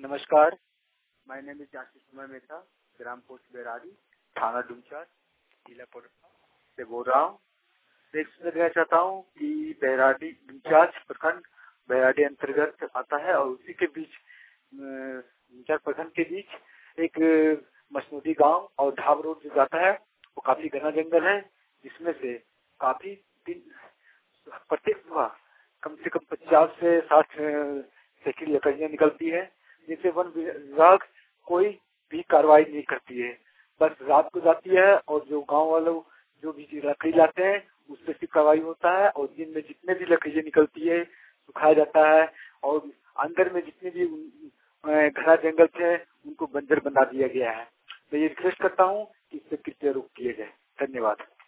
नमस्कार, my name is Ashish Kumar Mehta, ग्राम post Berari, थाना डुमचार, जिला कोडरमा से बोल रहा हूँ। एक देना चाहता हूँ कि बेराडी डुमचार प्रखंड बेराडी अंतर्गत आता है और उसी के बीच डुमचार प्रखंड के बीच एक मसनूदी गांव और ढाब रोड जो जाता है वो काफी घना जंगल है, जिसमें से काफी प्रत्येक कम से कम 50 से 60 से की लकड़ियाँ निकलती है, जिसे वन विभाग कोई भी कार्रवाई नहीं करती है। बस रात को जाती है और जो गांव वालों जो भी लकड़ी लाते हैं उस पर सिर्फ कार्रवाई होता है और दिन में जितने भी लकड़ियाँ निकलती है सुखाया जाता है और अंदर में जितने भी घना जंगल थे उनको बंजर बना दिया गया है। मैं ये रिक्वेस्ट करता हूँ कि इससे कृपया रोक किए जाए। धन्यवाद।